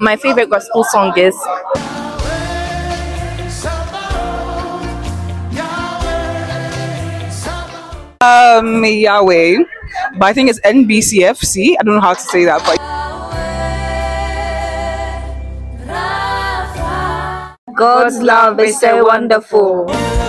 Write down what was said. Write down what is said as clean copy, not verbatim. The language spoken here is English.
My favorite gospel song is Yahweh, but I think it's NBCFC. I don't know how to say that, but God's love is so wonderful.